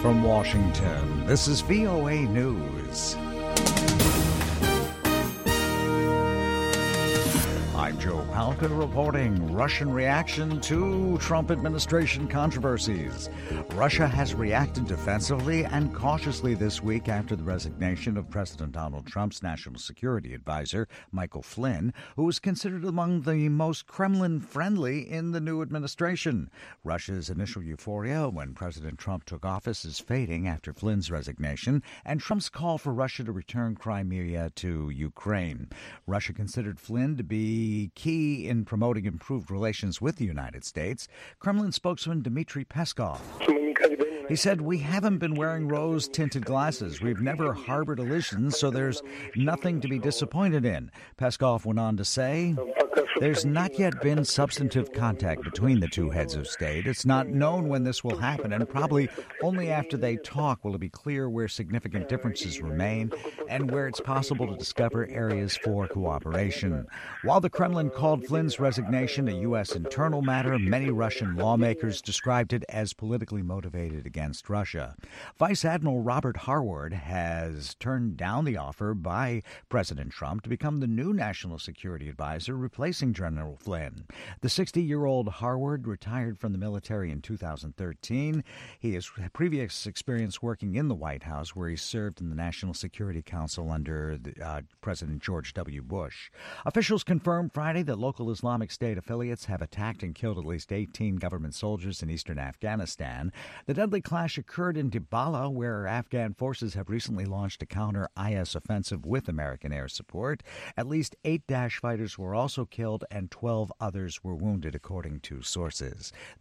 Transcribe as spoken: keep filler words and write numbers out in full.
from Washington, this is V O A News. I'm Joe Palca reporting Russian reaction to Trump administration controversies. Russia has reacted defensively and cautiously this week after the resignation of President Donald Trump's national security advisor, Michael Flynn, who is considered among the most Kremlin-friendly in the new administration. Russia's initial euphoria when President Trump took office is fading after Flynn's resignation and Trump's call for Russia to return Crimea to Ukraine. Russia considered Flynn to be key in promoting improved relations with the United States. Kremlin spokesman Dmitry Peskov. He said, "We haven't been wearing rose-tinted glasses. We've never harbored illusions, so there's nothing to be disappointed in." Peskov went on to say, "There's not yet been substantive contact between the two heads of state. It's not known when this will happen, and probably only after they talk will it be clear where significant differences remain and where it's possible to discover areas for cooperation." While the Kremlin called Flynn's resignation a U S internal matter, many Russian lawmakers described it as politically motivated against Russia. Vice Admiral Robert Harward has turned down the offer by President Trump to become the new national security advisor, replacing General Flynn. The sixty-year-old Harward retired from the military in two thousand thirteen. He has previous experience working in the White House, where he served in the National Security Council under the, uh, President George W. Bush. Officials confirmed Friday that local Islamic State affiliates have attacked and killed at least eighteen government soldiers in eastern Afghanistan. The deadly clash occurred in Dibala, where Afghan forces have recently launched a counter-I S offensive with American air support. At least eight Daesh fighters were also killed and twelve others were wounded, according to sources.